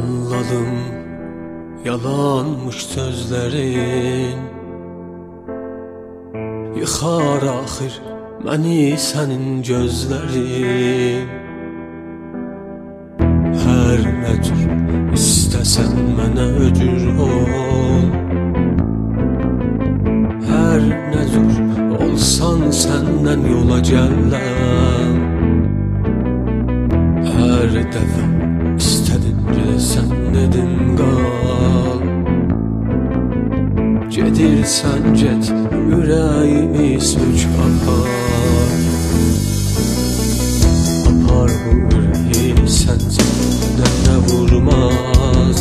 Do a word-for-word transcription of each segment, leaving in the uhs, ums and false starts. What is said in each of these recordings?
Anladım, yalanmış sözlerin. Yıxar axir məni sənin gözlərin. Hər nə cür istəsən mənə öcür ol. Hər nə cür olsan səndən yola gələm. Hər dəfə istədin sən dedim qal. Gedirsən get, ürəyimi sök apar. Apar bu ürəyi səncə dənə vurmaz.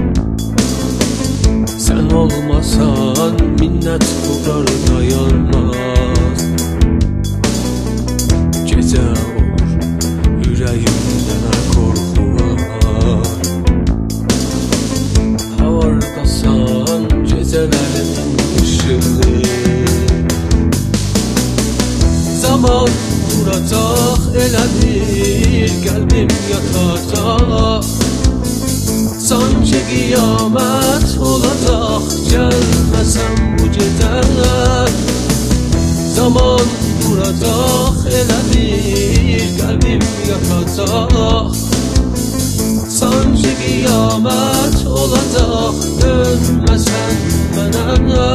Sən olmasan minnət qurar dayanmaz. Gecə olur ürəyimdə qorxu var. Havardasan gecələrin ışığı. Zaman duracaq elə bir qəlbim yatacaq. Sanki qiyamət olacaq gəlməsəm bu gecə. Zaman duracaq elə bir qəlbim yatacaq. Sanki qiyamət olacaq dönməsən mənə.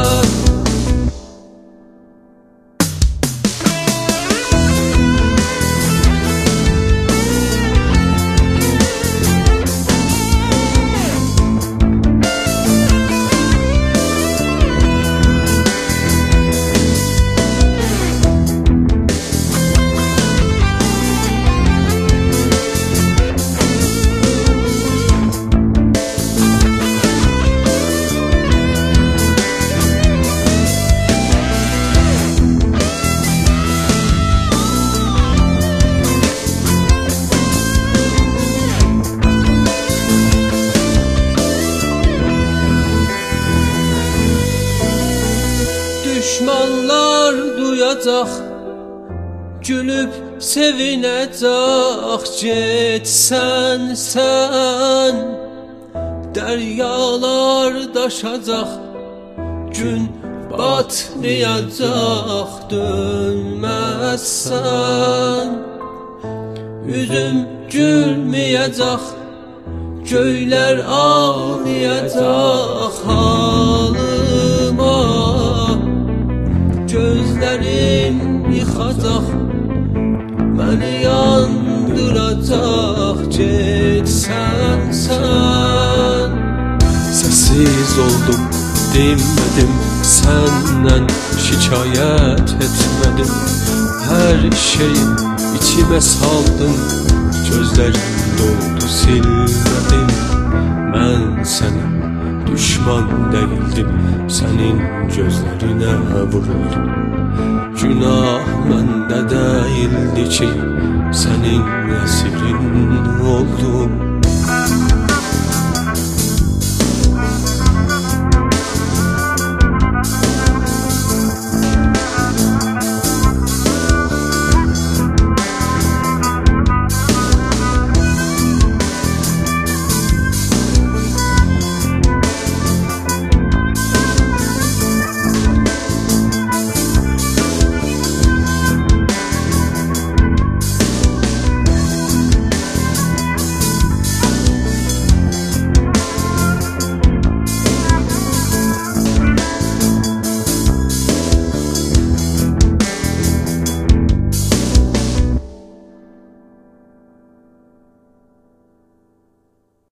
Düşmanlar duyacaq, gülüb sevinəcək. Getsən sən, dəryalar daşacaq, gün batmayacaq dönməzsən. Üzüm gülməyəcək, göylər ağlayacaq halıma. Gözlərin yıxacaq, məni yandıracaq. Getsən sən. Səsiz oldum, dinmədim, səndən şikayət etmədim. Hər şeyi içimə saldım, gözlərim doldu silmədim. Mən sənə düşman değildim, sənin gözlərinə vuruldum. Günah məndə değildi ki, sənin esirin oldum.